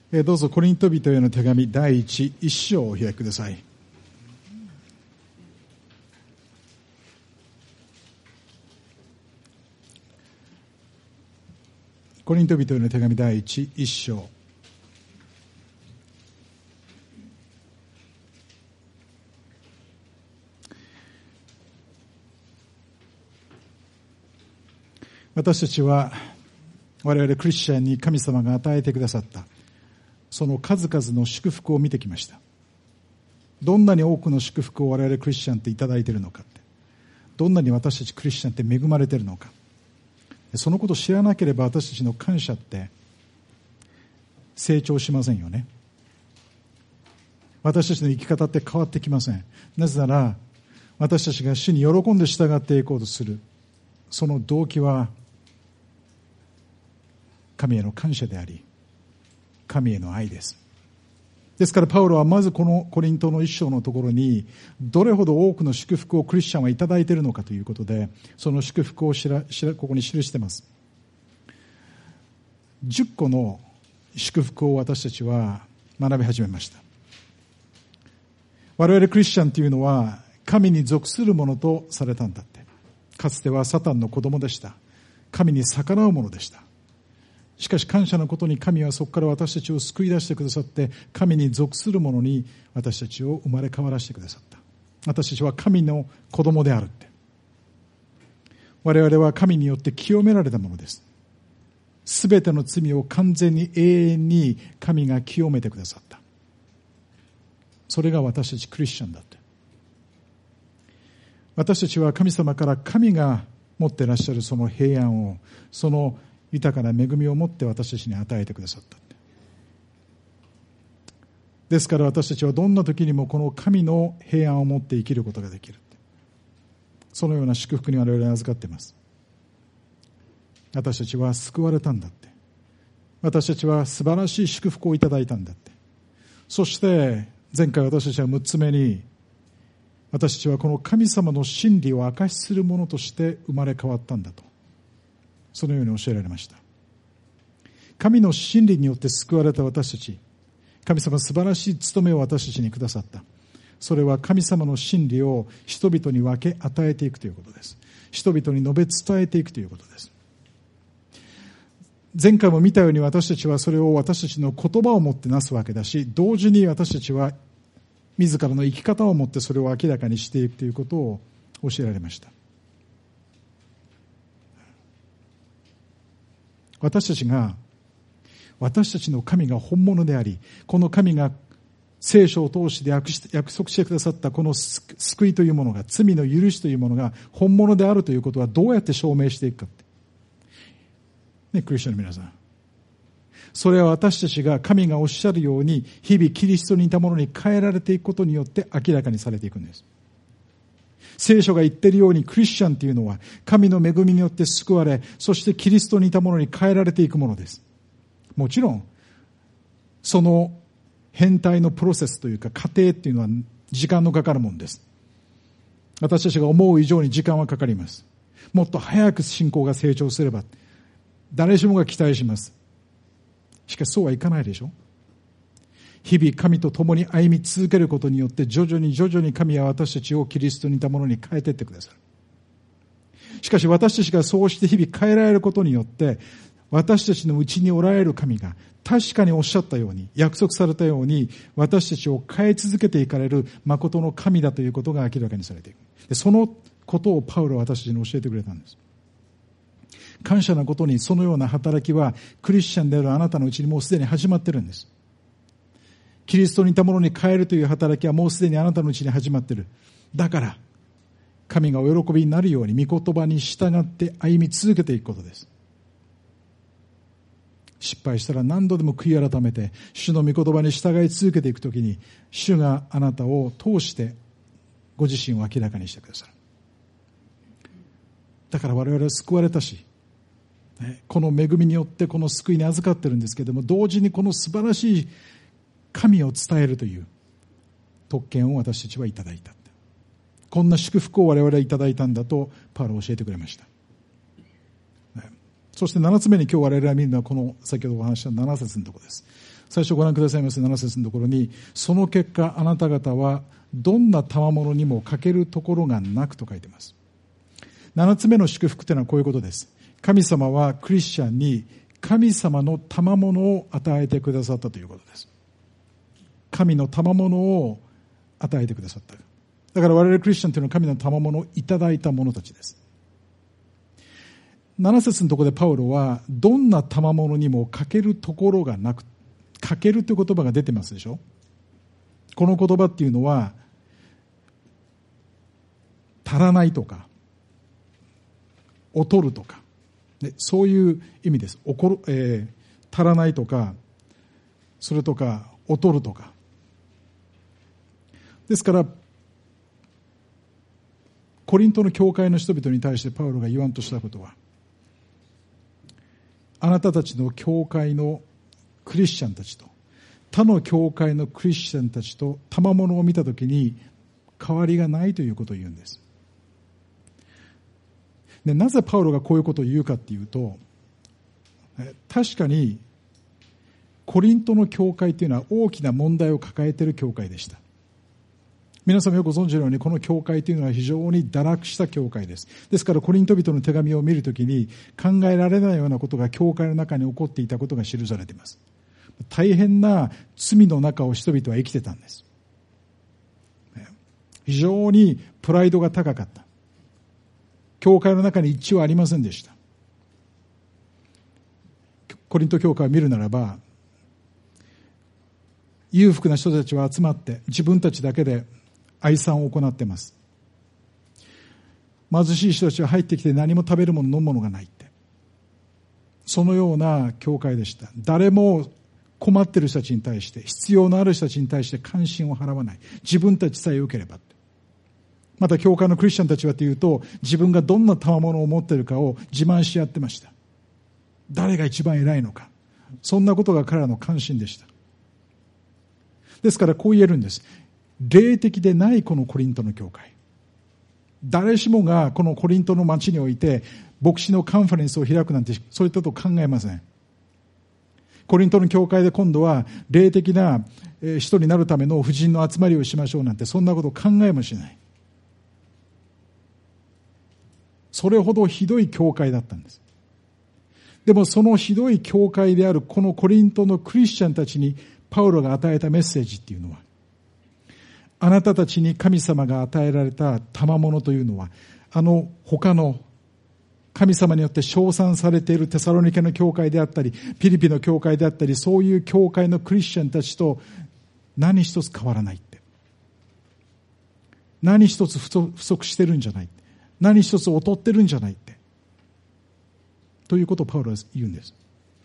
どうぞコリント人への手紙第1章をお開きください。コリント人への手紙第1章。私たちは我々クリスチャンに神様が与えてくださったその数々の祝福を見てきました。どんなに多くの祝福を我々クリスチャンっていただいているのかって、どんなに私たちクリスチャンって恵まれているのか、そのことを知らなければ私たちの感謝って成長しませんよね。私たちの生き方って変わってきません。なぜなら私たちが主に喜んで従っていこうとするその動機は神への感謝であり、神への愛です。ですからパウロはまずこのコリントの一章のところにどれほど多くの祝福をクリスチャンはいただいているのかということで、その祝福をここに記しています。10個の祝福を私たちは学び始めました。我々クリスチャンというのは神に属するものとされたんだって。かつてはサタンの子供でした。神に逆らうものでした。しかし感謝のことに神はそこから私たちを救い出してくださって、神に属するものに私たちを生まれ変わらせてくださった。私たちは神の子供であるって。我々は神によって清められたものです。すべての罪を完全に永遠に神が清めてくださった。それが私たちクリスチャンだって。私たちは神様から神が持っていらっしゃるその平安を、その豊かな恵みを持って私たちに与えてくださった。ですから私たちはどんな時にもこの神の平安を持って生きることができる。そのような祝福に我々は預かっています。私たちは救われたんだって。私たちは素晴らしい祝福をいただいたんだって。そして前回私たちは6つ目に、私たちはこの神様の真理を証しするものとして生まれ変わったんだと、そのように教えられました。神の真理によって救われた私たち、神様は素晴らしい務めを私たちにくださった。それは神様の真理を人々に分け与えていくということです。人々に述べ伝えていくということです。前回も見たように私たちはそれを私たちの言葉を持ってなすわけだし、同時に私たちは自らの生き方を持ってそれを明らかにしていくということを教えられました。私たちの神が本物であり、この神が聖書を通して約束してくださったこの救いというものが、罪の許しというものが本物であるということはどうやって証明していくかって、ね、クリスチャンの皆さん、それは私たちが神がおっしゃるように日々キリストに似たものに変えられていくことによって明らかにされていくんです。聖書が言っているようにクリスチャンというのは神の恵みによって救われ、そしてキリストに似たものに変えられていくものです。もちろんその変態のプロセスというか過程っていうのは時間のかかるものです。私たちが思う以上に時間はかかります。もっと早く信仰が成長すれば誰しもが期待します。しかしそうはいかないでしょ。日々神と共に歩み続けることによって徐々に神は私たちをキリストに似たものに変えていってくださる。しかし私たちがそうして日々変えられることによって私たちのうちにおられる神が確かにおっしゃったように、約束されたように私たちを変え続けていかれる誠の神だということが明らかにされていく。でそのことをパウロは私たちに教えてくれたんです。感謝なことにそのような働きはクリスチャンであるあなたのうちにもうすでに始まっているんです。キリストに似たものに変えるという働きはもうすでにあなたのうちに始まっている。だから神がお喜びになるように御言葉に従って歩み続けていくことです。失敗したら何度でも悔い改めて主の御言葉に従い続けていくときに、主があなたを通してご自身を明らかにしてくださる。だから我々は救われたし、この恵みによってこの救いに預かっているんですけれども、同時にこの素晴らしい神を伝えるという特権を私たちはいただいた。こんな祝福を我々はいただいたんだとパウロは教えてくれました。 そして7つ目に今日我々が見るのはこの先ほどお話した7節のところです。最初ご覧くださいます7節のところに、その結果あなた方はどんな賜物にも欠けるところがなくと書いています。7つ目の祝福というのはこういうことです。神様はクリスチャンに神様の賜物を与えてくださったということです。神の賜物を与えてくださった。だから我々クリスチャンというのは神の賜物をいただいた者たちです。7節のところでパウロはどんな賜物にも欠けるところがなく、欠けるという言葉が出てますでしょ。この言葉っていうのは足らないとか劣るとか、そういう意味です。足らないとか、それとか劣るとかですから、コリントの教会の人々に対してパウロが言わんとしたことは、あなたたちの教会のクリスチャンたちと他の教会のクリスチャンたちと賜物を見たときに変わりがないということを言うんです。で、なぜパウロがこういうことを言うかっていうと、確かにコリントの教会というのは大きな問題を抱えている教会でした。皆さんもよくご存知のように、この教会というのは非常に堕落した教会です。ですからコリント人の手紙を見るときに考えられないようなことが教会の中に起こっていたことが記されています。大変な罪の中を人々は生きてたんです。非常にプライドが高かった。教会の中に一致はありませんでした。コリント教会を見るならば、裕福な人たちは集まって自分たちだけで愛産を行っています。貧しい人たちは入ってきて何も食べるもの飲むものがないって、そのような教会でした。誰も困っている人たちに対して、必要のある人たちに対して関心を払わない。自分たちさえ良ければって。また教会のクリスチャンたちはというと、自分がどんな賜物を持っているかを自慢し合ってました。誰が一番偉いのか、そんなことが彼らの関心でした。ですからこう言えるんです。霊的でないこのコリントの教会、誰しもがこのコリントの町において牧師のカンファレンスを開くなんて、そういったことを考えません。コリントの教会で今度は霊的な人になるための婦人の集まりをしましょうなんて、そんなことを考えもしない。それほどひどい教会だったんです。でもそのひどい教会であるこのコリントのクリスチャンたちにパウロが与えたメッセージっていうのは、あなたたちに神様が与えられた賜物というのは、他の神様によって称賛されているテサロニケの教会であったり、ピリピの教会であったり、そういう教会のクリスチャンたちと何一つ変わらないって。何一つ不足してるんじゃない。何一つ劣ってるんじゃないって。ということをパウロは言うんです。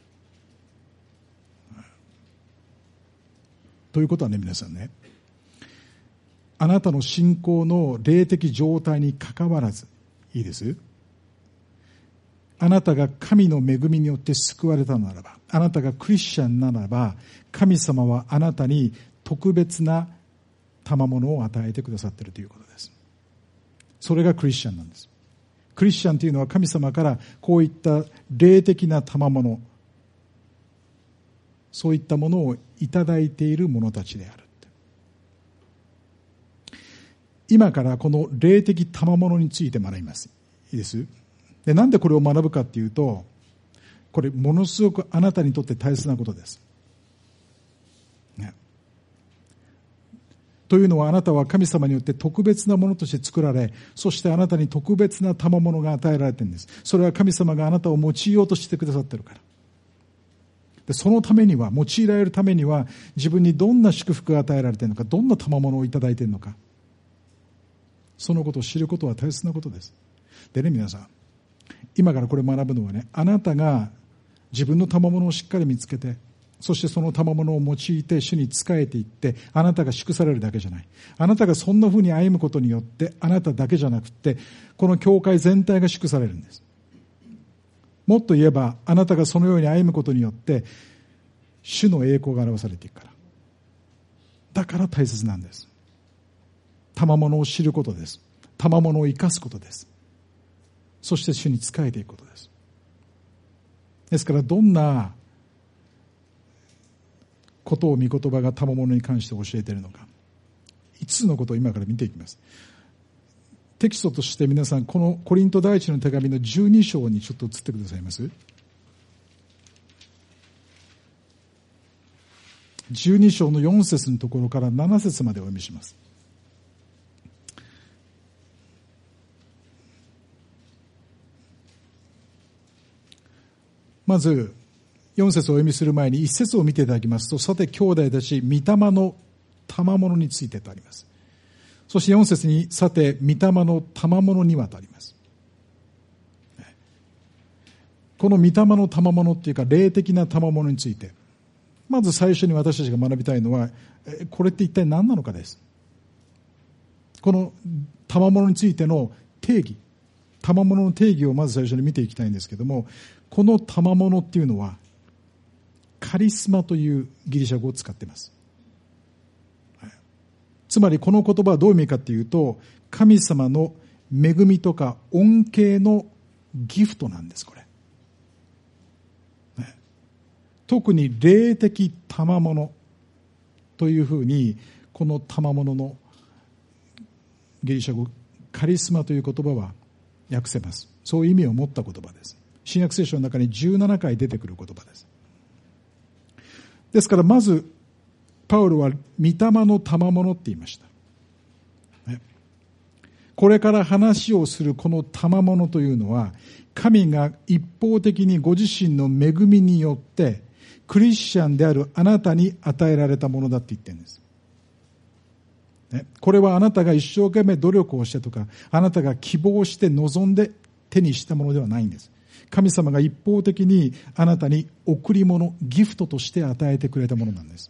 ということはね、皆さんね、あなたの信仰の霊的状態に関わらず、いいです。あなたが神の恵みによって救われたならば、あなたがクリスチャンならば、神様はあなたに特別な賜物を与えてくださっているということです。それがクリスチャンなんです。クリスチャンというのは神様からこういった霊的な賜物、そういったものをいただいている者たちである。今からこの霊的賜物について学びます。いいです。で、なんでこれを学ぶかっていうと、これものすごくあなたにとって大切なことです。ね、というのは、あなたは神様によって特別なものとして作られ、そしてあなたに特別な賜物が与えられているんです。それは神様があなたを用いようとしてくださっているから。で、そのためには、用いられるためには、自分にどんな祝福が与えられているのか、どんな賜物をいただいているのか、そのことを知ることは大切なことです。でね、皆さん、今からこれ学ぶのはね、あなたが自分の賜物をしっかり見つけて、そしてその賜物を用いて主に仕えていって、あなたが祝されるだけじゃない。あなたがそんな風に歩むことによって、あなただけじゃなくて、この教会全体が祝されるんです。もっと言えば、あなたがそのように歩むことによって、主の栄光が表されていくから。だから大切なんです。賜物を知ることです。賜物を生かすことです。そして主に仕えていくことです。 ですからどんなことを御言葉が賜物に関して教えているのか、5つのことを今から見ていきます。テキストとして皆さん、このコリント第一の手紙の12章にちょっと移ってくださいます。12章の4節のところから7節までお読みします。まず4節をお読みする前に1節を見ていただきますと、さて兄弟たち、御霊の賜物についてとあります。そして4節に、さて御霊の賜物にはとあります。この御霊の賜物っていうか霊的な賜物について、まず最初に私たちが学びたいのは、これって一体何なのかです。この賜物についての定義、賜物の定義をまず最初に見ていきたいんですけども、この賜物っていうのはカリスマというギリシャ語を使っています。つまりこの言葉はどういう意味かというと、神様の恵みとか恩恵のギフトなんです。これ特に霊的賜物というふうに、この賜物のギリシャ語カリスマという言葉は訳せます。そういう意味を持った言葉です。新約聖書の中に17回出てくる言葉です。ですからまずパウロは御霊の賜物って言いました。これから話をするこの賜物というのは、神が一方的にご自身の恵みによってクリスチャンであるあなたに与えられたものだって言ってるんです。これはあなたが一生懸命努力をしてとか、あなたが希望して望んで手にしたものではないんです。神様が一方的にあなたに贈り物、ギフトとして与えてくれたものなんです。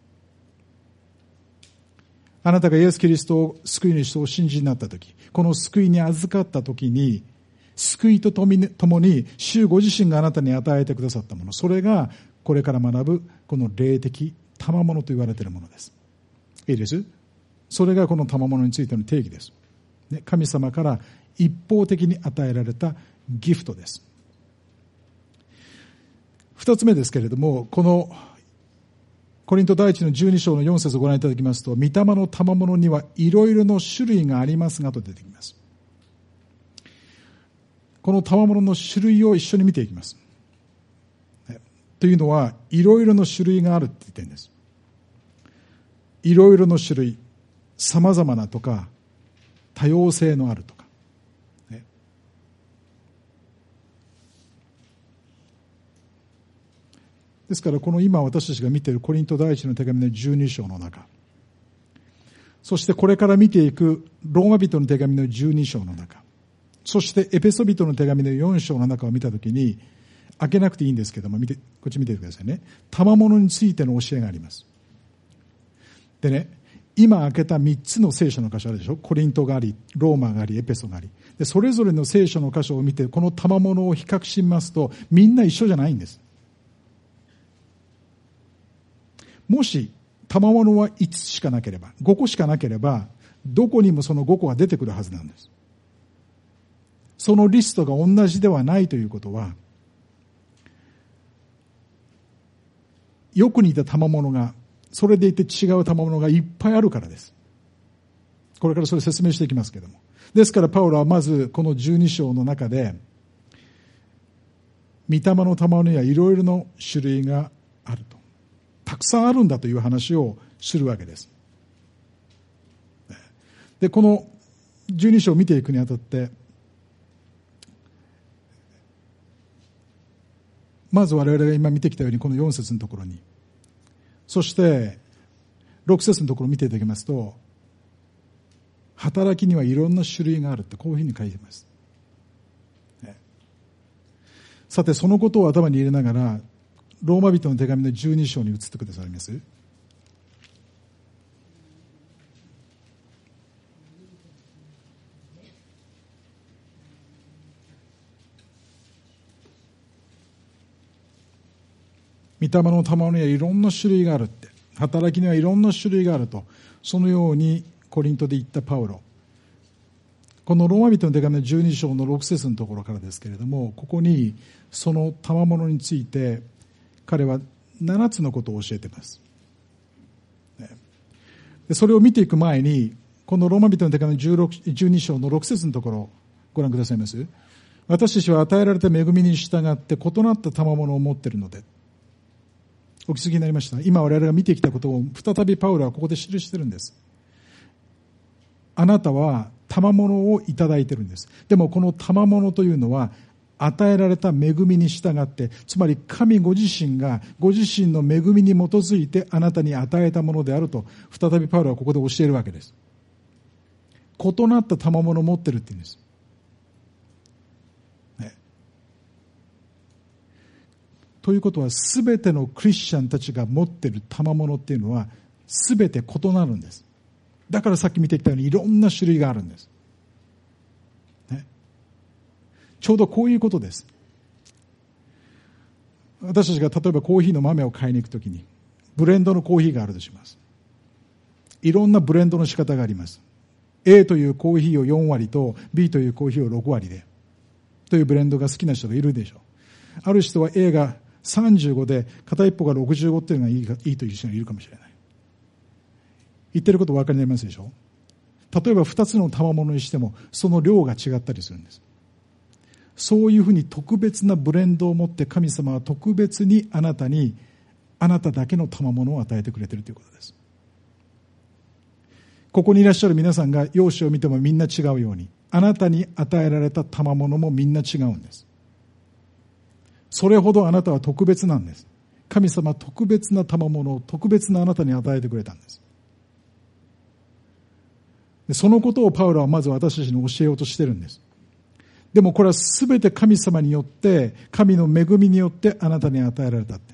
あなたがイエス・キリストを救い主とお信じになったとき、この救いに預かったときに、救いとともに主ご自身があなたに与えてくださったもの、それがこれから学ぶこの霊的賜物と言われているものです。いいです。それがこの賜物についての定義です。神様から一方的に与えられたギフトです。二つ目ですけれども、このコリント第一の12章の4節をご覧いただきますと、御霊の賜物にはいろいろな種類がありますがと出てきます。この賜物の種類を一緒に見ていきます。というのは、いろいろな種類があるって言ってるんです。いろいろな種類、様々なとか、多様性のあるとか。ですから、この今私たちが見ているコリント第一の手紙の12章の中、そしてこれから見ていくローマ人の手紙の12章の中、そしてエペソ人の手紙の4章の中を見たときに、開けなくていいんですけども、こっち見てくださいね。賜物についての教えがあります。でね、今開けた3つの聖書の箇所あるでしょ。コリントがあり、ローマがあり、エペソがあり。で、それぞれの聖書の箇所を見て、この賜物を比較しますと、みんな一緒じゃないんです。もし、賜物は5つしかなければ、5個しかなければ、どこにもその5個が出てくるはずなんです。そのリストが同じではないということは、よく似た賜物が、それでいて違う賜物がいっぱいあるからです。これからそれ説明していきますけれども。ですからパウロはまずこの12章の中で、御霊の賜物にはいろいろな種類があると。たくさんあるんだという話をするわけです。で、この12章を見ていくにあたって、まず我々が今見てきたようにこの4節のところに、そして6節のところを見ていただきますと、働きにはいろんな種類があるってこういうふうに書いています。さてそのことを頭に入れながら、ローマ人の手紙の12章に移ってくださいます。御霊の賜物にはいろんな種類があるって、働きにはいろんな種類があると、そのようにコリントで言ったパウロ、 このローマ人の手紙の12章の6節のところからですけれども、ここにその賜物について彼は7つのことを教えています。それを見ていく前に、このローマ人の手紙の12章の6節のところをご覧くださいます。私たちは与えられた恵みに従って異なった賜物を持っているので。お気づきになりました？今我々が見てきたことを再びパウロはここで記しているんです。あなたは賜物をいただいているんです。でもこの賜物というのは与えられた恵みに従って、つまり神ご自身がご自身の恵みに基づいてあなたに与えたものであると、再びパウロはここで教えるわけです。異なった賜物を持っているって言うんです。ということは、すべてのクリスチャンたちが持っている賜物っていうのはすべて異なるんです。だからさっき見てきたようにいろんな種類があるんです、ちょうどこういうことです。私たちが例えばコーヒーの豆を買いに行くときに、ブレンドのコーヒーがあるとします。いろんなブレンドの仕方があります。 A というコーヒーを4割と B というコーヒーを6割でというブレンドが好きな人がいるでしょう。ある人は A が35で片一方が65っていうのがいいという人がいるかもしれない。言ってることお分かりになりますでしょう。例えば2つの賜物にしてもその量が違ったりするんです。そういうふうに特別なブレンドを持って神様は特別にあなたにあなただけの賜物を与えてくれているということです。ここにいらっしゃる皆さんが容姿を見てもみんな違うように、あなたに与えられた賜物もみんな違うんです。それほどあなたは特別なんです。神様は特別な賜物を特別なあなたに与えてくれたんです。でそのことをパウロはまず私たちに教えようとしているんです。でもこれはすべて神様によって、神の恵みによってあなたに与えられたって。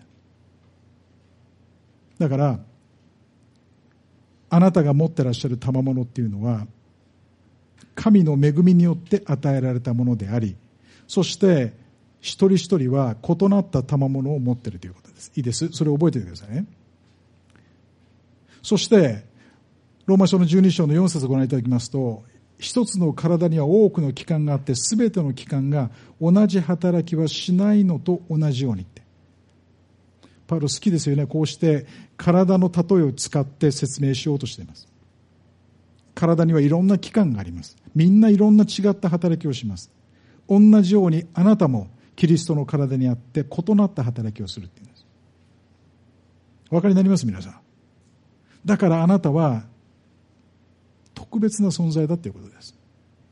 だからあなたが持ってらっしゃる賜物っていうのは神の恵みによって与えられたものであり、そして一人一人は異なった賜物を持っているということです。いいです。それを覚えておいてくださいね。そしてローマ書の12章の4節をご覧いただきますと、一つの体には多くの器官があって、すべての器官が同じ働きはしないのと同じようにって。パウロ好きですよね。こうして体の例えを使って説明しようとしています。体にはいろんな器官があります。みんないろんな違った働きをします。同じようにあなたもキリストの体にあって異なった働きをするっていうんです。お分かりになります皆さん。だからあなたは特別な存在だということです。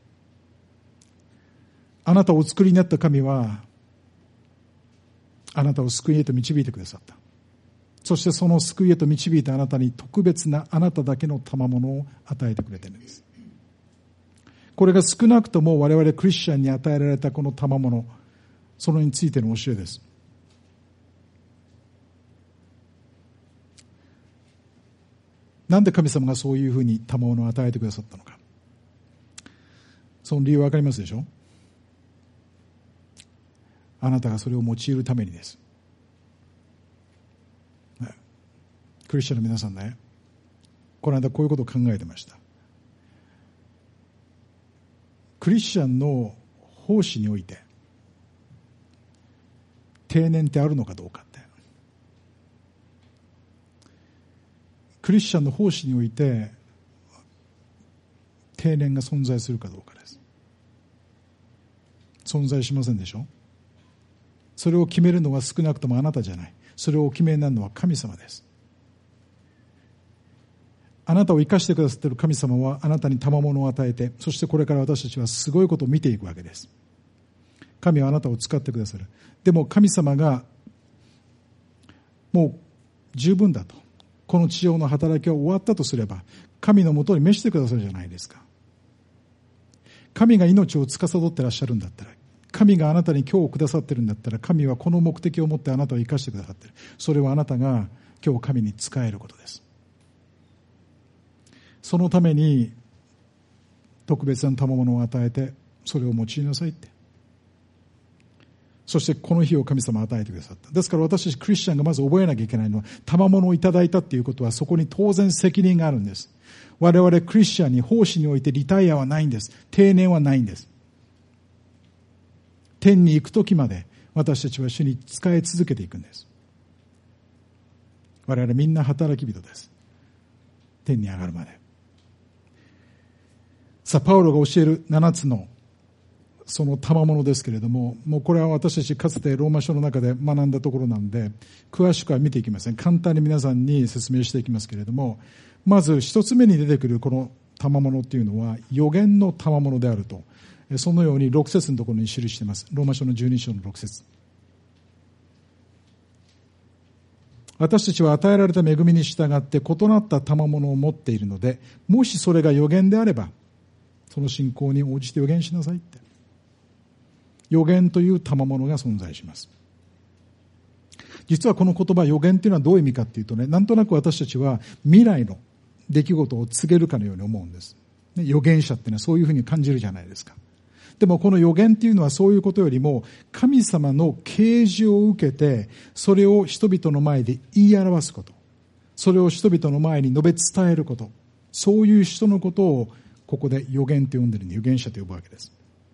あなたをお作りになった神はあなたを救いへと導いてくださった。そしてその救いへと導いたあなたに特別なあなただけの賜物を与えてくれているんです。これが少なくとも我々クリスチャンに与えられたこの賜物、それについての教えです。なんで神様がそういうふうに賜物を与えてくださったのか。その理由は分かりますでしょ。あなたがそれを用いるためにです。クリスチャンの皆さんね、この間こういうことを考えてました。クリスチャンの奉仕において定年ってあるのかどうかって。クリスチャンの奉仕において定年が存在するかどうかです。存在しませんでしょ。それを決めるのは少なくともあなたじゃない。それをお決めになるのは神様です。あなたを生かしてくださっている神様はあなたに賜物を与えて、そしてこれから私たちはすごいことを見ていくわけです。神はあなたを使ってくださる。でも神様がもう十分だと、この地上の働きは終わったとすれば、神のもとに召してくださるじゃないですか。神が命を司ってらっしゃるんだったら、神があなたに今日くださってるんだったら、神はこの目的を持ってあなたを生かしてくださっている。それはあなたが今日神に仕えることです。そのために特別な賜物を与えて、それを用いなさいって。 そしてこの日を神様は与えてくださった。ですから私たちクリスチャンがまず覚えなきゃいけないのは、賜物をいただいたということはそこに当然責任があるんです。我々クリスチャンに奉仕においてリタイアはないんです。定年はないんです。天に行く時まで私たちは主に仕え続けていくんです。我々みんな働き人です。天に上がるまで。さあ、パウロが教える7つのその賜物ですけれども、もうこれは私たちかつてローマ書の中で学んだところなんで、詳しくは見ていきません。簡単に皆さんに説明していきますけれども、まず一つ目に出てくるこの賜物っていうのは、預言の賜物であると。そのように6節のところに記しています。ローマ書の12章の6節。私たちは与えられた恵みに従って異なった賜物を持っているので、もしそれが預言であれば、その信仰に応じて預言しなさいって。預言という賜物が存在します。実はこの言葉預言というのはどういう意味かというとね、なんとなく私たちは未来の出来事を告げるかのように思うんです。預言者っていうのはそういうふうに感じるじゃないですか。でもこの預言っていうのはそういうことよりも、神様の啓示を受けて、それを人々の前で言い表すこと。それを人々の前に述べ伝えること。そういう人のことをここで預言と呼んでるんで、預言者と呼ぶわけです。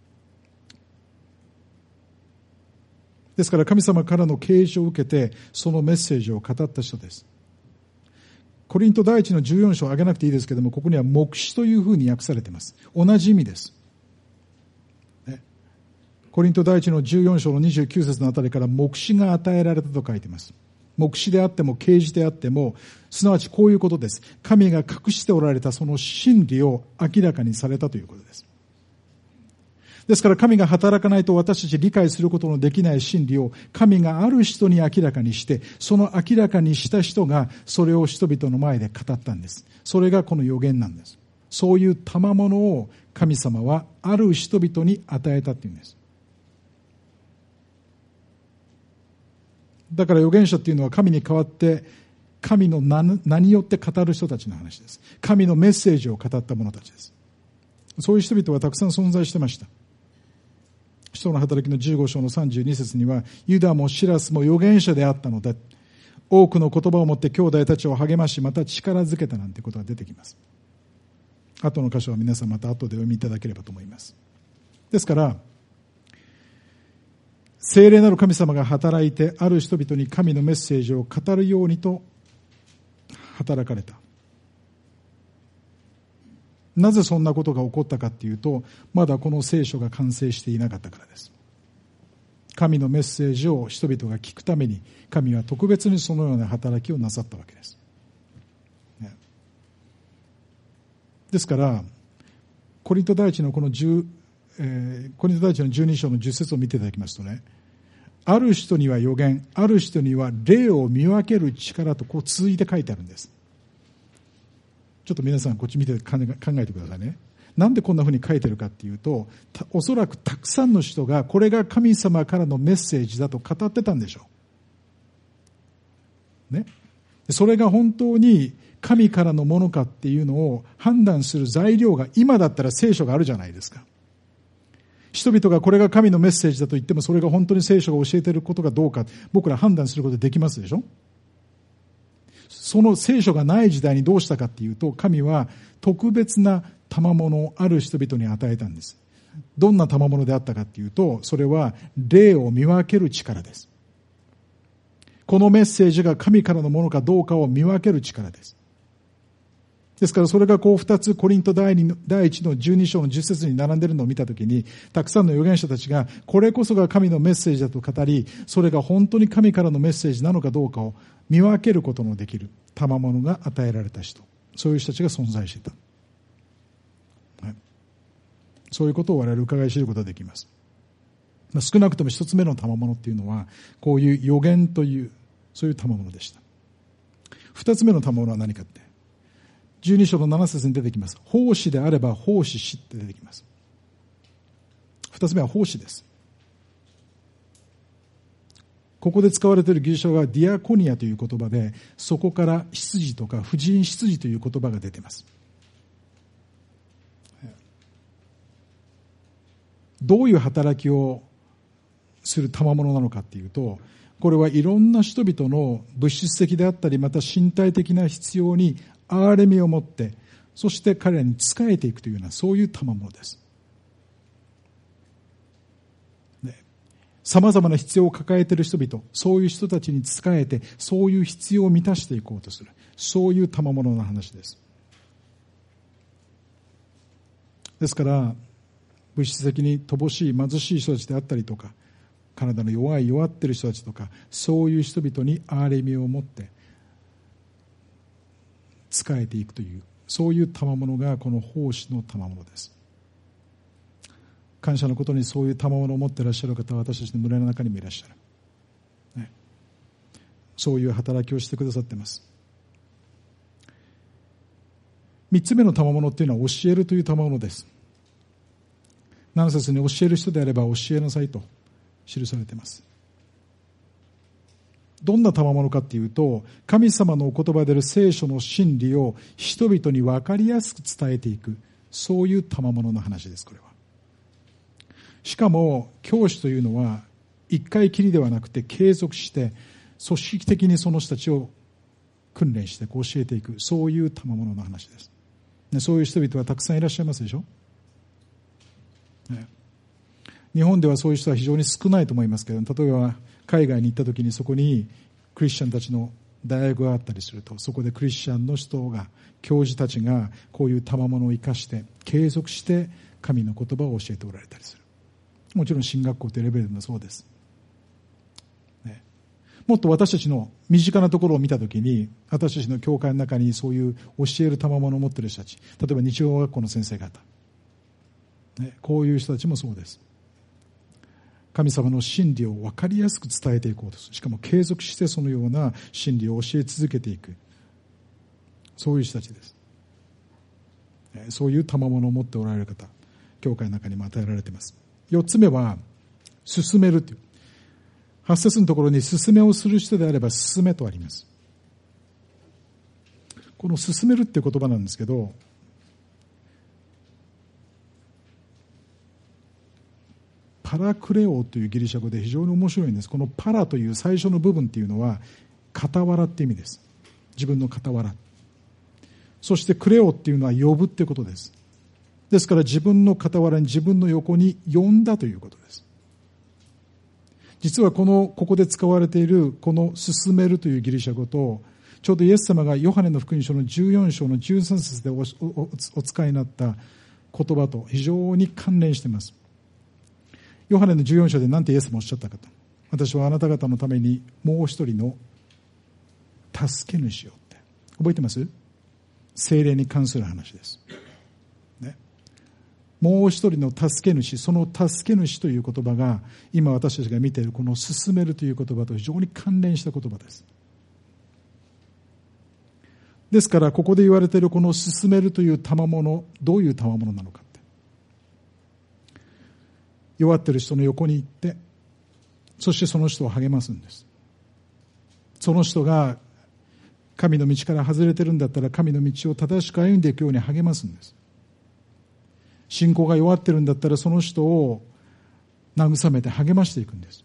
ですから神様からの啓示を受けて、そのメッセージを語った人です。コリント第一の14章を挙げなくていいですけれども、ここには黙示というふうに訳されています。同じ意味です。コリント第一の14章の29節のあたりから黙示が与えられたと書いています。黙示であっても啓示であっても、すなわちこういうことです。神が隠しておられたその真理を明らかにされたということです。ですから神が働かないと私たち理解することのできない真理を神がある人に明らかにして、その明らかにした人がそれを人々の前で語ったんです。それがこの預言なんです。そういう賜物を神様はある人々に与えたというんです。だから預言者っていうのは神に代わって神の名によって語る人たちの話です。神のメッセージを語った者たちです。そういう人々はたくさん存在してました。使徒の働きの15章の32節には、ユダもシラスも預言者であったので、多くの言葉を持って兄弟たちを励まし、また力づけたなんてことが出てきます。後の箇所は皆さんまた後でお読みいただければと思います。ですから聖霊なる神様が働いて、ある人々に神のメッセージを語るようにと働かれた。なぜそんなことが起こったかというと、まだこの聖書が完成していなかったからです。神のメッセージを人々が聞くために、神は特別にそのような働きをなさったわけです。ですからコリント第一のこのコリント第一の12章の10節を見ていただきますとね、ある人には預言、ある人には霊を見分ける力とこう続いて書いてあるんです。ちょっと皆さんこっち見て考えてくださいね。なんでこんなふうに書いてるかっていうと、おそらくたくさんの人がこれが神様からのメッセージだと語ってたんでしょう。ね。それが本当に神からのものかっていうのを判断する材料が今だったら聖書があるじゃないですか。人々がこれが神のメッセージだと言っても、それが本当に聖書が教えていることかどうか、僕ら判断することできますでしょ。その聖書がない時代にどうしたかっていうと、神は特別な賜物をある人々に与えたんです。どんな賜物であったかっていうと、それは霊を見分ける力です。このメッセージが神からのものかどうかを見分ける力です。ですからそれがこう2つコリント第1の12章の10節に並んでいるのを見たときに、たくさんの預言者たちがこれこそが神のメッセージだと語り、それが本当に神からのメッセージなのかどうかを見分けることのできる賜物が与えられた人、そういう人たちが存在していた、はい、そういうことを我々伺い知ることができます。少なくとも一つ目の賜物っていうのはこういう預言というそういう賜物でした。二つ目の賜物は何かって、12章の7節に出てきます。奉仕であれば奉仕しって出てきます。二つ目は奉仕です。ここで使われているギリシャ語はディアコニアという言葉で、そこから執事とか婦人執事という言葉が出ています。どういう働きをする賜物なのかっていうと、これはいろんな人々の物質的であったり、また身体的な必要に憐れみを持って、そして彼らに仕えていくというような、そういう賜物です。様々な必要を抱えている人々、そういう人たちに仕えて、そういう必要を満たしていこうとする。そういう賜物の話です。ですから、物質的に乏しい貧しい人たちであったりとか、体の弱っている人たちとか、そういう人々に憐れみを持って仕えていくという、そういう賜物がこの奉仕の賜物です。感謝のことにそういう賜物を持っていらっしゃる方は私たちの群れの中にもいらっしゃる、ね、そういう働きをしてくださっています。三つ目の賜物というのは教えるという賜物です。7節に教える人であれば教えなさいと記されています。どんな賜物かというと、神様のお言葉である聖書の真理を人々に分かりやすく伝えていく、そういう賜物の話です。これはしかも教師というのは一回きりではなくて継続して組織的にその人たちを訓練して教えていく、そういう賜物の話です。そういう人々はたくさんいらっしゃいますでしょ。日本ではそういう人は非常に少ないと思いますけど、例えば海外に行った時にそこにクリスチャンたちの大学があったりすると、そこでクリスチャンの人が、教授たちがこういう賜物を生かして継続して神の言葉を教えておられたりする。もちろん進学校というレベルでもそうです、もっと私たちの身近なところを見たときに、私たちの教会の中にそういう教える賜物を持っている人たち、例えば日曜学校の先生方、こういう人たちもそうです。神様の真理を分かりやすく伝えていこうとする。しかも継続してそのような真理を教え続けていく、そういう人たちです。そういう賜物を持っておられる方、教会の中にも与えられています。4つ目は進めるという、8節のところに進めをする人であれば進めとあります。この進めるっていう言葉なんですけど、パラクレオというギリシャ語で非常に面白いんです。このパラという最初の部分っていうのは傍らって意味です。自分の傍ら。そしてクレオっていうのは呼ぶってことです。ですから自分の傍らに、自分の横に呼んだということです。実はここで使われているこの進めるというギリシャ語と、ちょうどイエス様がヨハネの福音書の14章の13節でお使いになった言葉と非常に関連しています。ヨハネの14章で何てイエス様おっしゃったかと、私はあなた方のためにもう一人の助け主をって覚えてます？聖霊に関する話です、ね、もう一人の助け主、その助け主という言葉が今私たちが見ているこの進めるという言葉と非常に関連した言葉です。ですからここで言われているこの進めるという賜物、どういう賜物なのかって、弱っている人の横に行って、そしてその人を励ますんです。その人が神の道から外れてるんだったら神の道を正しく歩んでいくように励ますんです。信仰が弱ってるんだったらその人を慰めて励ましていくんです。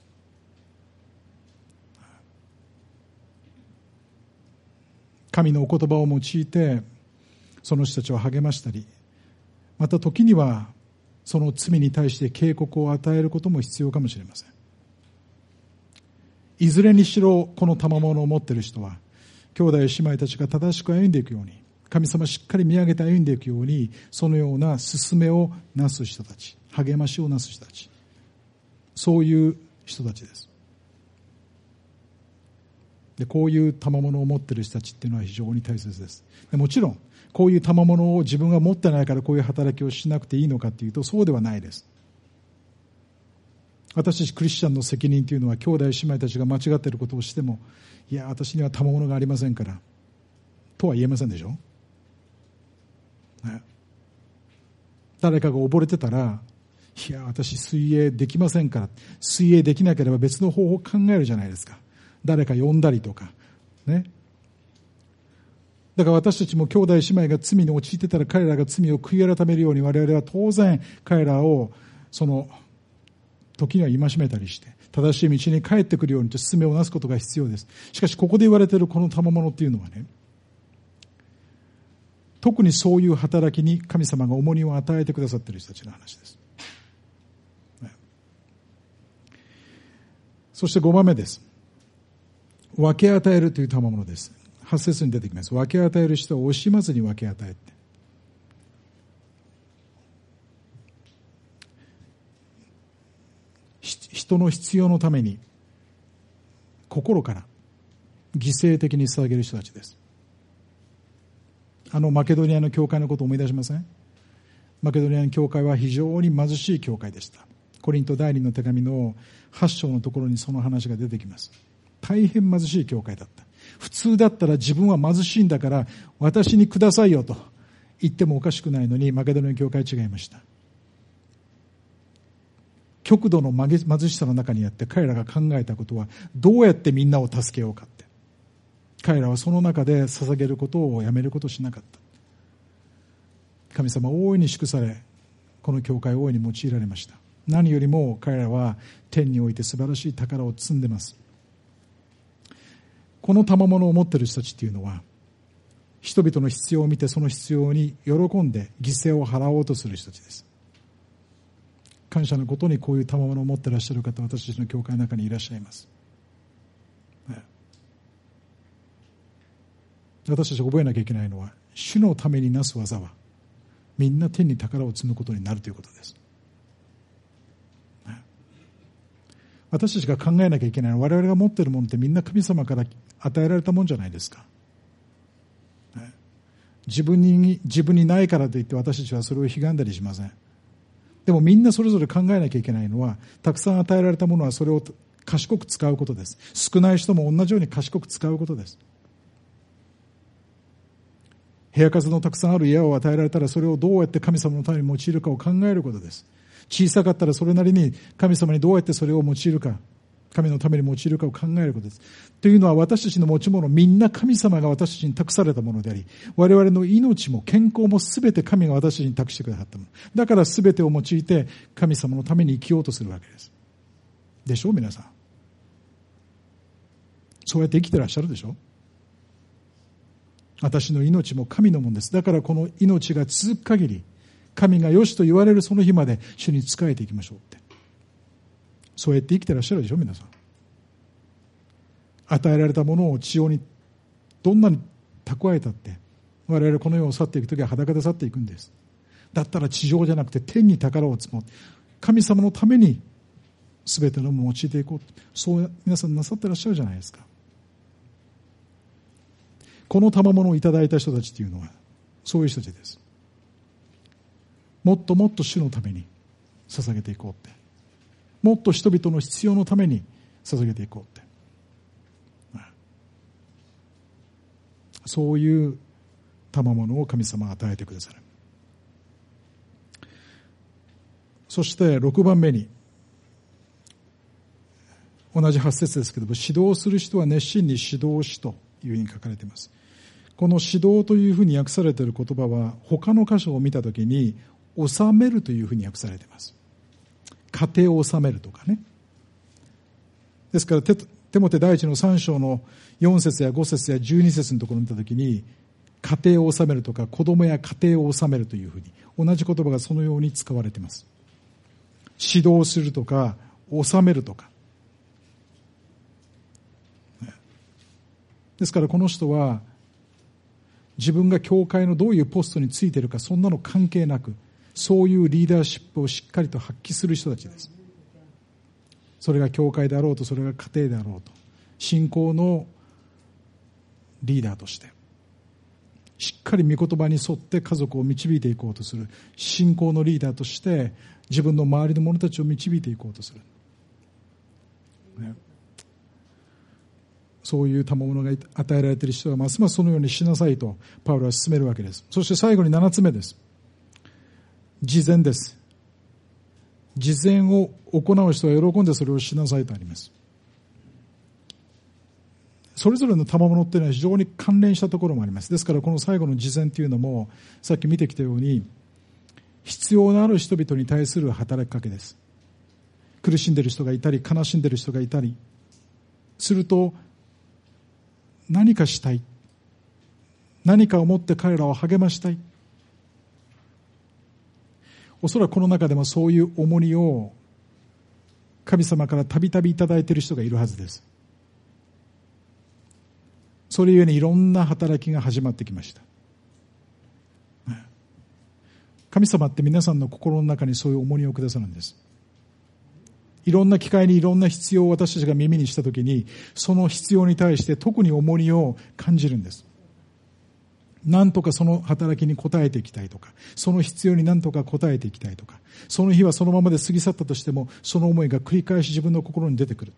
神のお言葉を用いてその人たちを励ましたり、また時にはその罪に対して警告を与えることも必要かもしれません。いずれにしろこの賜物を持っている人は兄弟姉妹たちが正しく歩んでいくように、神様しっかり見上げて歩んでいくように、そのような進めをなす人たち、励ましをなす人たち、そういう人たちです。でこういう賜物を持っている人たちっていうのは非常に大切です。でもちろんこういう賜物を自分が持ってないからこういう働きをしなくていいのかっていうと、そうではないです。私たちクリスチャンの責任というのは、兄弟姉妹たちが間違っていることをしても、いや私には賜物がありませんからとは言えませんでしょ、ね、誰かが溺れてたら、いや私水泳できませんから、水泳できなければ別の方法を考えるじゃないですか。誰か呼んだりとかね。だから私たちも兄弟姉妹が罪に陥ってたら、彼らが罪を悔い改めるように我々は当然彼らをその時には戒めたりして、正しい道に帰ってくるようにと勧めをなすことが必要です。しかし、ここで言われているこの賜物っていうのはね、特にそういう働きに神様が重荷を与えてくださっている人たちの話です。そして5番目です。分け与えるという賜物です。8節に出てきます。分け与える人は惜しまずに分け与えて。人の必要のために心から犠牲的に捧げる人たちです。マケドニアの教会のことを思い出しません？マケドニアの教会は非常に貧しい教会でした。コリント第2の手紙の8章のところにその話が出てきます。大変貧しい教会だった。普通だったら自分は貧しいんだから私にくださいよと言ってもおかしくないのに、マケドニアの教会は違いました。極度の貧しさの中にあって彼らが考えたことは、どうやってみんなを助けようかって。彼らはその中で捧げることをやめることをしなかった。神様は大いに祝され、この教会を大いに用いられました。何よりも彼らは天において素晴らしい宝を積んでます。この賜物を持っている人たちというのは、人々の必要を見てその必要に喜んで犠牲を払おうとする人たちです。感謝のことにこういう賜物を持っていらっしゃる方、私たちの教会の中にいらっしゃいます。私たちが覚えなきゃいけないのは、主のためになす技はみんな天に宝を積むことになるということです。私たちが考えなきゃいけないのは、我々が持っているものってみんな神様から与えられたもんじゃないですか。自分にないからといって私たちはそれをひがんだりしません。でもみんなそれぞれ考えなきゃいけないのは、たくさん与えられたものはそれを賢く使うことです。少ない人も同じように賢く使うことです。部屋数のたくさんある家を与えられたら、それをどうやって神様のために用いるかを考えることです。小さかったらそれなりに神様にどうやってそれを用いるか、神のために用いるかを考えることです。というのは、私たちの持ち物、みんな神様が私たちに託されたものであり、我々の命も健康もすべて神が私たちに託してくださったもの。だからすべてを用いて神様のために生きようとするわけです。でしょう、皆さん。そうやって生きてらっしゃるでしょ。私の命も神のものです。だからこの命が続く限り、神が良しと言われるその日まで主に仕えていきましょうって。そうやって生きてらっしゃるでしょ、皆さん。与えられたものを地上にどんなに蓄えたって、我々この世を去っていくときは裸で去っていくんです。だったら地上じゃなくて天に宝を積もう。神様のために全てのものを用いていこう。そう皆さんなさってらっしゃるじゃないですか。この賜物をいただいた人たちというのはそういう人たちです。もっともっと主のために捧げていこうって、もっと人々の必要のために捧げていこうって、そういう賜物を神様は与えてくださる。そして6番目に、同じ8節ですけども、指導する人は熱心に指導しというふうに書かれています。この指導というふうに訳されている言葉は、他の箇所を見たときに治めるというふうに訳されています。家庭を治めるとかね。ですからテモテ第一の3章の4節や5節や12節のところを見たときに、家庭を治めるとか子供や家庭を治めるというふうに、同じ言葉がそのように使われています。指導するとか治めるとか。ですからこの人は自分が教会のどういうポストについているか、そんなの関係なく、そういうリーダーシップをしっかりと発揮する人たちです。それが教会であろうと、それが家庭であろうと、信仰のリーダーとしてしっかり御言葉に沿って家族を導いていこうとする、信仰のリーダーとして自分の周りの者たちを導いていこうとする、ね、そういう賜物が与えられている人はますますそのようにしなさいとパウロは勧めるわけです。そして最後に7つ目です。慈善です。慈善を行う人は喜んでそれをしなさいとあります。それぞれの賜物っていうのは非常に関連したところもあります。ですからこの最後の慈善というのも、さっき見てきたように必要のある人々に対する働きかけです。 苦しんでいる人がいたり、悲しんでいる人がいたりすると、何かしたい、何かを持って彼らを励ましたい。おそらくこの中でもそういう重荷を神様からたびたびいただいている人がいるはずです。それゆえにいろんな働きが始まってきました。神様って皆さんの心の中にそういう重荷をくださるんです。いろんな機会にいろんな必要を私たちが耳にしたときに、その必要に対して特に重荷を感じるんです。なんとかその働きに応えていきたいとか、その必要になんとか応えていきたいとか、その日はそのままで過ぎ去ったとしても、その思いが繰り返し自分の心に出てくるって。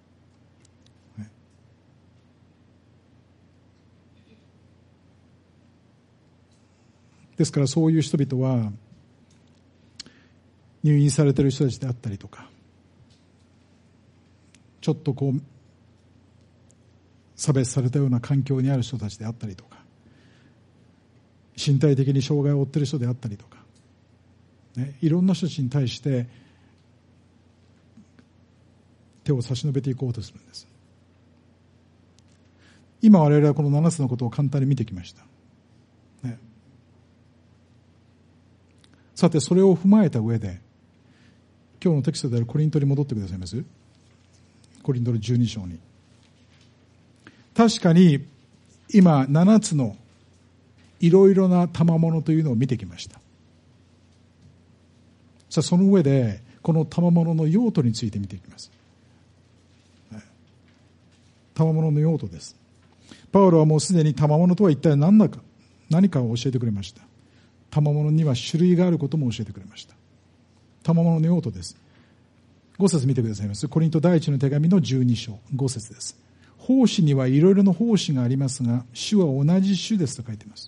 ですからそういう人々は、入院されている人たちであったりとか、ちょっと差別されたような環境にある人たちであったりとか、身体的に障害を負っている人であったりとか、いろんな人たちに対して手を差し伸べていこうとするんです。今我々はこの7つのことを簡単に見てきました。さてそれを踏まえた上で、今日のテキストであるコリントに戻ってくださいます。コリントの12章に。確かに今7つのいろいろな賜物というのを見てきました。さあその上でこの賜物の用途について見ていきます。賜物の用途です。パウロはもうすでに賜物とは一体何かを教えてくれました。賜物には種類があることも教えてくれました。賜物の用途です。5節見てくださいます。コリント第一の手紙の12章5節です。奉仕にはいろいろな奉仕がありますが、主は同じ主ですと書いています。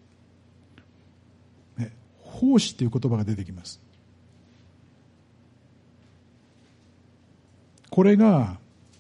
奉仕という言葉が出てきます。これが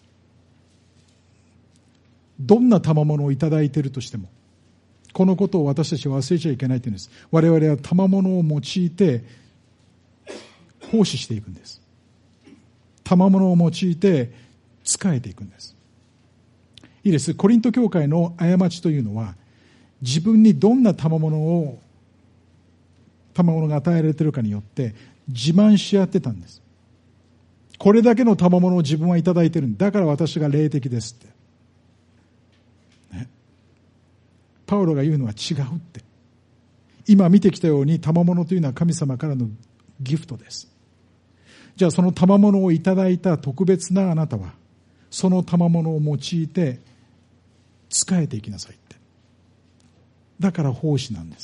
どんな賜物をいただいているとしても、このことを私たちは忘れちゃいけないというんです。我々は賜物を用いて奉仕していくんです。賜物を用いて仕えていくんです。いいです。コリント教会の過ちというのは、自分にどんな賜物が与えられているかによって自慢し合ってたんです。これだけの賜物を自分はいただいているんだから私が霊的ですって、パウロが言うのは違うって。今見てきたように賜物というのは神様からのギフトです。じゃあその賜物をいただいた特別なあなたは、その賜物を用いて仕えていきなさいって。だから奉仕なんです。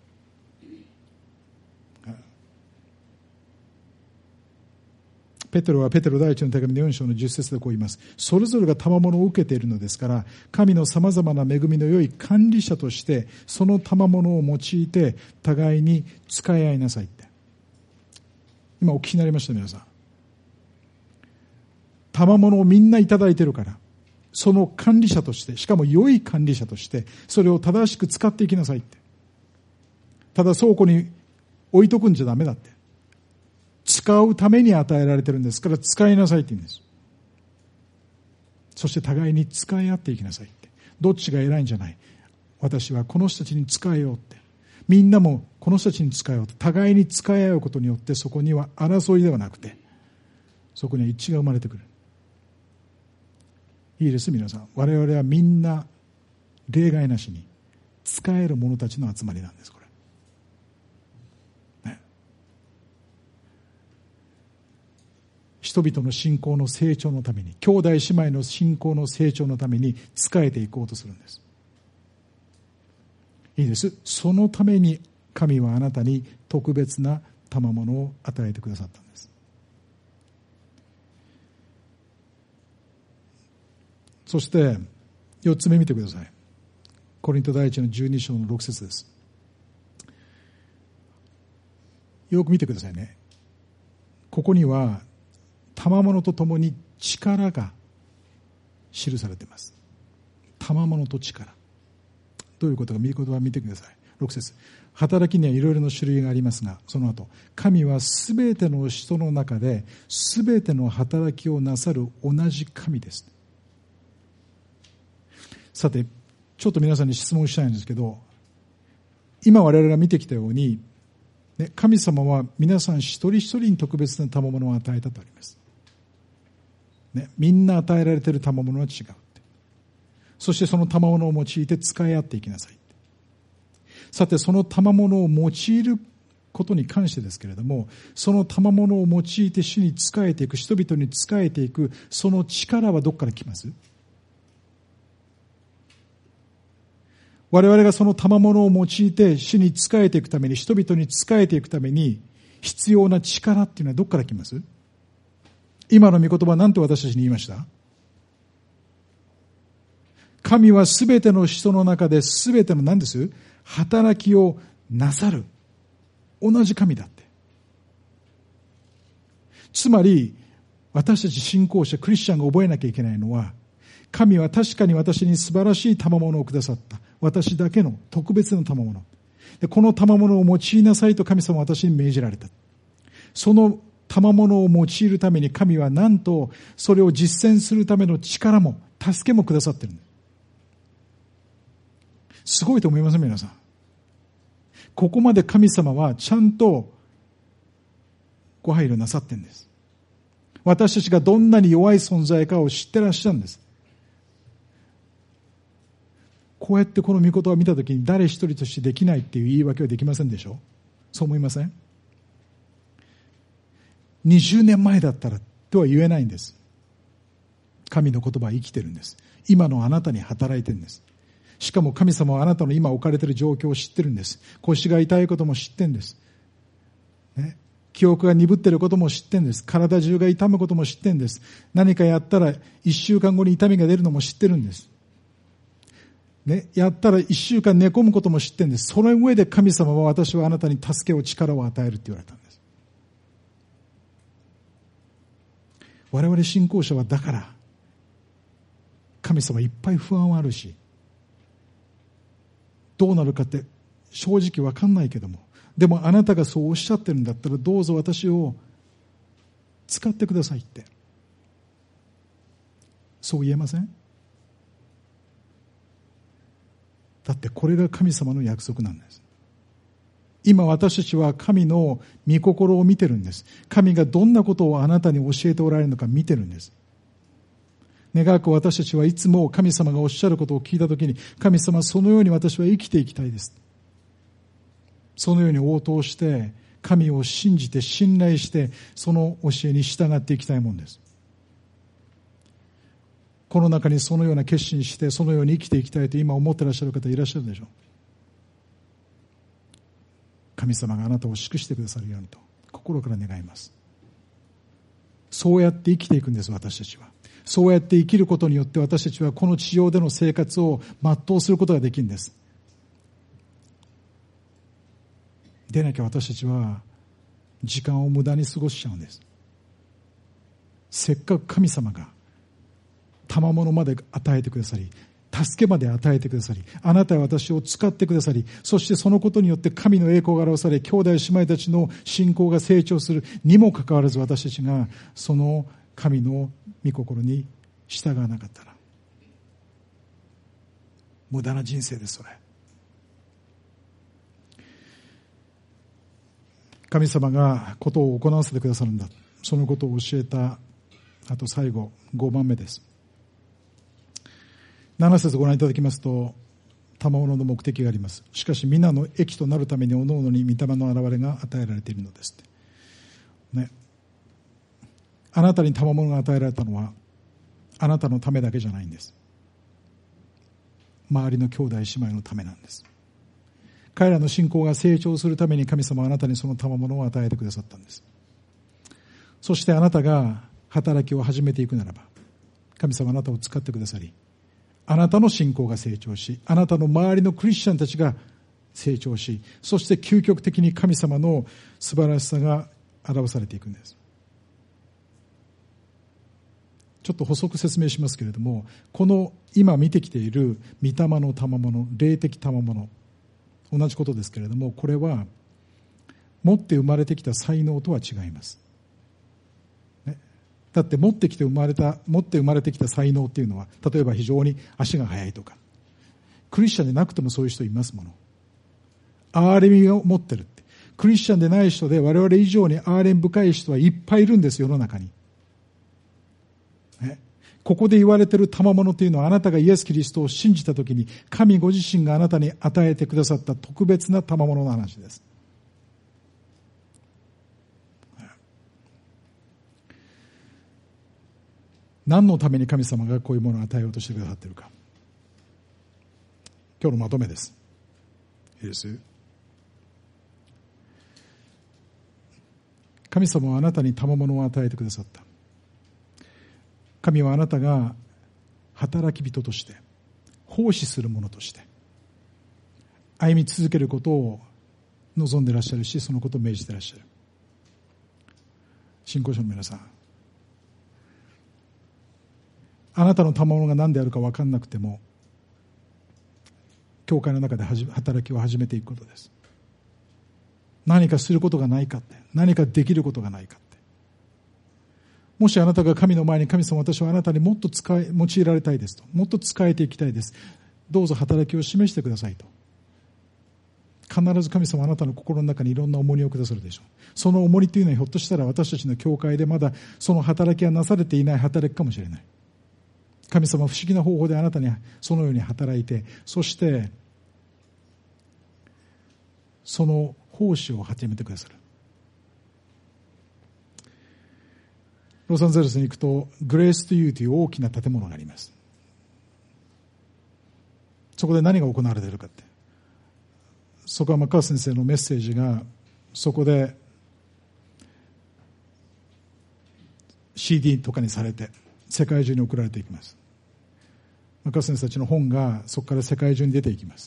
ペテロはペテロ第一の手紙の4章の10節でこう言います。それぞれが賜物を受けているのですから、神のさまざまな恵みの良い管理者としてその賜物を用いて互いに使い合いなさいって。今お聞きになりました皆さん。賜物をみんないただいているから、その管理者として、しかも良い管理者としてそれを正しく使っていきなさいって。ただ倉庫に置いとくんじゃダメだって。使うために与えられているんですから使いなさいって言うんです。そして互いに使い合っていきなさいって。どっちが偉いんじゃない。私はこの人たちに使えようって。みんなもこの人たちに使えようって。互いに使い合うことによってそこには争いではなくて、そこには一致が生まれてくる。いいです皆さん。我々はみんな例外なしに使える者たちの集まりなんです。これ人々の信仰の成長のために、兄弟姉妹の信仰の成長のために仕えていこうとするんです。いいです。そのために神はあなたに特別な賜物を与えてくださったんです。そして4つ目見てください。コリント第一の12章の6節です。よく見てくださいね。ここには賜物とともに力が記されています。賜物と力。どういうことか見ることは見てください。 6節、働きにはいろいろな種類がありますが、その後、神はすべての人の中ですべての働きをなさる同じ神です。さて、ちょっと皆さんに質問したいんですけど、今我々が見てきたように、神様は皆さん一人一人に特別な賜物を与えたとあります。みんな与えられている賜物は違う。そしてその賜物を用いて使い合っていきなさい。さて、その賜物を用いることに関してですけれども、その賜物を用いて主に仕えていく、人々に仕えていく、その力はどこから来ます？我々がその賜物を用いて主に仕えていくために、人々に仕えていくために必要な力っていうのはどこから来ます？今の御言葉は何て私たちに言いました？神はすべての人の中ですべての何です？働きをなさる同じ神だって。つまり私たち信仰者クリスチャンが覚えなきゃいけないのは、神は確かに私に素晴らしい賜物をくださった。私だけの特別な賜物で、この賜物を用いなさいと神様は私に命じられた。その賜物を用いるために神はなんとそれを実践するための力も助けもくださっているんです。すごいと思います皆さん。ここまで神様はちゃんとご配慮なさっているんです。私たちがどんなに弱い存在かを知ってらっしゃるんです。こうやってこの御言葉を見たときに誰一人としてできないっていう言い訳はできませんでしょ？そう思いません？20年前だったらとは言えないんです。神の言葉は生きてるんです。今のあなたに働いてるんです。しかも神様はあなたの今置かれている状況を知ってるんです。腰が痛いことも知ってるんです。記憶が鈍っていることも知ってるんです。体中が痛むことも知ってるんです。何かやったら1週間後に痛みが出るのも知ってるんです。やったら1週間寝込むことも知ってるんです。その上で神様は私はあなたに助けを力を与えるって言われたんです。我々信仰者はだから神様いっぱい不安はあるし、どうなるかって正直わかんないけども、でもあなたがそうおっしゃってるんだったらどうぞ私を使ってくださいって、そう言えません？だってこれが神様の約束なんです。今私たちは神の御心を見てるんです。神がどんなことをあなたに教えておられるのか見てるんです。願く私たちはいつも神様がおっしゃることを聞いたときに、神様そのように私は生きていきたいです。そのように応答して神を信じて信頼してその教えに従っていきたいものです。この中にそのような決心してそのように生きていきたいと今思っていらっしゃる方いらっしゃるでしょう。神様があなたを祝してくださるようにと心から願います。そうやって生きていくんです。私たちはそうやって生きることによって私たちはこの地上での生活を全うすることができるんです。でなきゃ私たちは時間を無駄に過ごしちゃうんです。せっかく神様が賜物まで与えてくださり、助けまで与えてくださり、あなたは私を使ってくださり、そしてそのことによって神の栄光が表され、兄弟姉妹たちの信仰が成長するにもかかわらず、私たちがその神の御心に従わなかったら無駄な人生です。それ神様がことを行わせてくださるんだ、そのことを教えた。あと最後5番目です。7節ご覧いただきますと、賜物の目的があります。しかし皆の益となるために各々に御霊の現れが与えられているのですって、あなたに賜物が与えられたのはあなたのためだけじゃないんです。周りの兄弟姉妹のためなんです。彼らの信仰が成長するために神様はあなたにその賜物を与えてくださったんです。そしてあなたが働きを始めていくならば、神様はあなたを使ってくださり、あなたの信仰が成長し、あなたの周りのクリスチャンたちが成長し、そして究極的に神様の素晴らしさが表されていくんです。ちょっと補足説明しますけれども、この今見てきている御霊の賜物、霊的賜物、 同じことですけれども、これは持って生まれてきた才能とは違います、ね、だって持って生まれてきた才能っていうのは、例えば非常に足が速いとか、クリスチャンでなくてもそういう人いますもの。憐れみを持ってるって。クリスチャンでない人で我々以上に憐れみ深い人はいっぱいいるんです、世の中に。ね、ここで言われている賜物というのは、あなたがイエス・キリストを信じたときに、神ご自身があなたに与えてくださった特別な賜物の話です。何のために神様がこういうものを与えようとしてくださっているか。今日のまとめです。いいです。神様はあなたに賜物を与えてくださった。神はあなたが働き人として、奉仕する者として歩み続けることを望んでいらっしゃるし、そのことを命じていらっしゃる。信仰者の皆さん、あなたの賜物が何であるか分かんなくても、教会の中で働きを始めていくことです。何かすることがないかって、何かできることがないかって。もしあなたが神の前に、神様、私はあなたにもっと用いられたいですと、もっと仕えていきたいです、どうぞ働きを示してくださいと、必ず神様はあなたの心の中にいろんな重荷をくださるでしょう。その重荷というのは、ひょっとしたら私たちの教会でまだその働きがなされていない働きかもしれない。神様は不思議な方法であなたにそのように働いて、そしてその奉仕を始めてくださる。ロサンゼルスに行くとグレーストユーという大きな建物があります。そこで何が行われているかって、そこはマッカー先生のメッセージがそこで CD とかにされて世界中に送られていきます。マッカー先生たちの本がそこから世界中に出ていきます。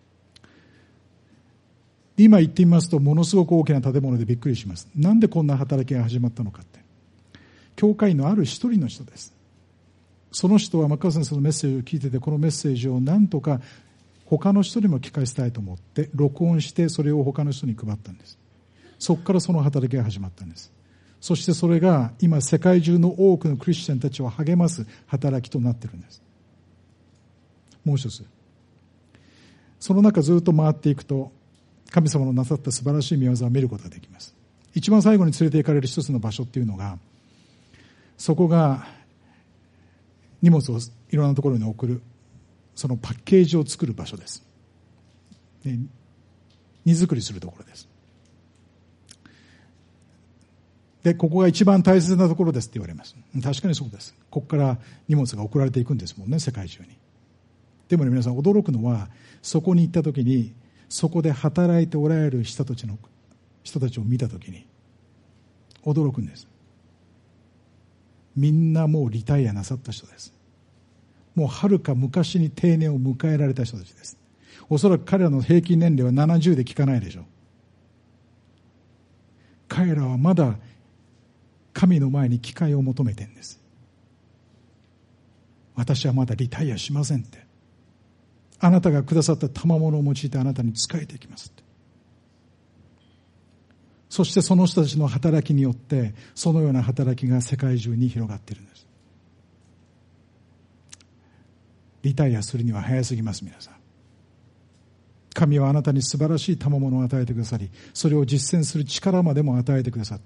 今行ってみますと、ものすごく大きな建物でびっくりします。なんでこんな働きが始まったのかって、教会のある一人の人です。その人はマッカー先生のメッセージを聞いてて、このメッセージをなんとか他の人にも聞かせたいと思って録音して、それを他の人に配ったんです。そこからその働きが始まったんです。そしてそれが今世界中の多くのクリスチャンたちを励ます働きとなっているんです。もう一つ、その中ずっと回っていくと、神様のなさった素晴らしい御業を見ることができます。一番最後に連れて行かれる一つの場所っていうのが、そこが荷物をいろんなところに送る、そのパッケージを作る場所です。荷造りするところです。で、ここが一番大切なところですって言われます。確かにそうです。ここから荷物が送られていくんですもんね、世界中に。でもね、皆さん驚くのは、そこに行った時に、そこで働いておられる人たちを見た時に驚くんです。みんなもうリタイアなさった人です。もうはるか昔に定年を迎えられた人たちです。おそらく彼らの平均年齢は70で聞かないでしょう。彼らはまだ神の前に機会を求めてるんです。私はまだリタイアしませんって。あなたがくださった賜物を用いてあなたに仕えていきますって。そしてその人たちの働きによって、そのような働きが世界中に広がっているんです。リタイアするには早すぎます。皆さん、神はあなたに素晴らしい賜物を与えてくださり、それを実践する力までも与えてくださった。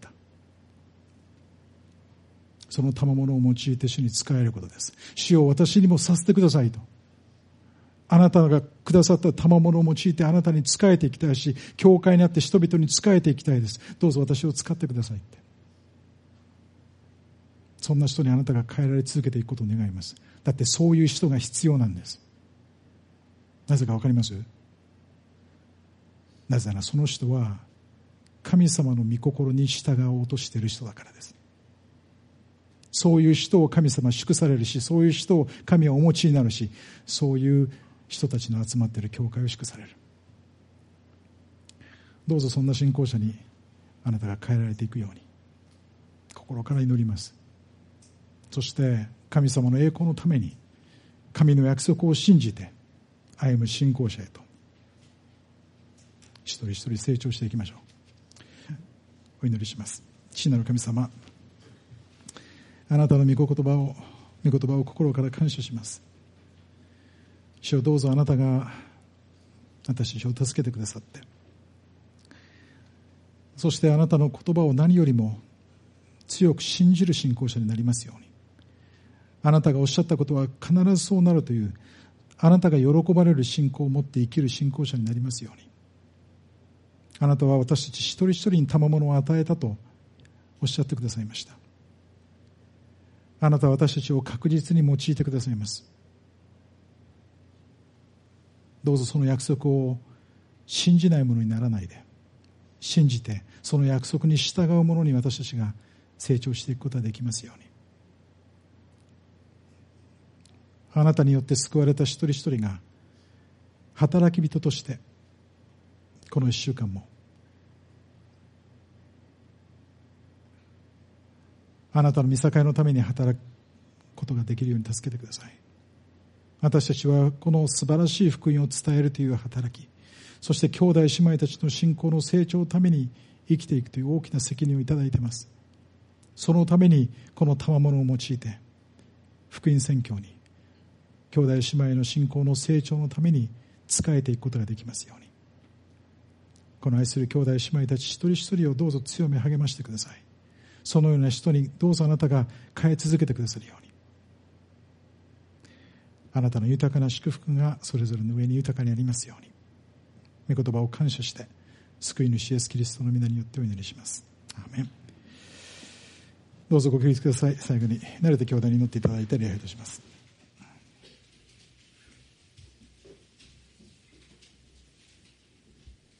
その賜物を用いて主に仕えることです。主を私にもさせてくださいと。あなたがくださった賜物を用いてあなたに仕えていきたいし、教会にあって人々に仕えていきたいです。どうぞ私を使ってくださいって。そんな人にあなたが変えられ続けていくことを願います。だってそういう人が必要なんです。なぜかわかります？なぜならその人は神様の御心に従おうとしている人だからです。そういう人を神様は祝されるし、そういう人を神はお持ちになるし、そういう人たちの集まっている教会を祝される。どうぞそんな信仰者にあなたが変えられていくように心から祈ります。そして神様の栄光のために神の約束を信じて歩む信仰者へと一人一人成長していきましょう。お祈りします。父なる神様、あなたの御言葉を心から感謝します。主よ、どうぞあなたが私たちを助けてくださって、そしてあなたの言葉を何よりも強く信じる信仰者になりますように。あなたがおっしゃったことは必ずそうなるという、あなたが喜ばれる信仰を持って生きる信仰者になりますように。あなたは私たち一人一人に賜物を与えたとおっしゃってくださいました。あなたは私たちを確実に用いてくださいます。どうぞその約束を信じないものにならないで、信じてその約束に従うものに私たちが成長していくことができますように。あなたによって救われた一人一人が働き人としてこの一週間もあなたの御境のために働くことができるように助けてください。私たちはこの素晴らしい福音を伝えるという働き、そして兄弟姉妹たちの信仰の成長のために生きていくという大きな責任をいただいています。そのためにこの賜物を用いて福音宣教に、兄弟姉妹の信仰の成長のために仕えていくことができますように。この愛する兄弟姉妹たち一人一人をどうぞ強め励ましてください。そのような人にどうぞあなたが変え続けてくださるように。あなたの豊かな祝福がそれぞれの上に豊かにありますように。御言葉を感謝して救い主イエスキリストの皆によってお祈りします。アーメン。どうぞご起立ください。最後に慣れて兄弟に祈っていただいて礼拝いたします。